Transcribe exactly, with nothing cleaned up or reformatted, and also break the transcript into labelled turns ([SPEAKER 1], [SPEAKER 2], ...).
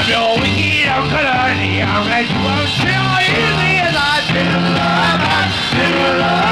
[SPEAKER 1] your wicked Uncle Ernie. I'm glad you won't tell easy as I've been in love. I've been in love.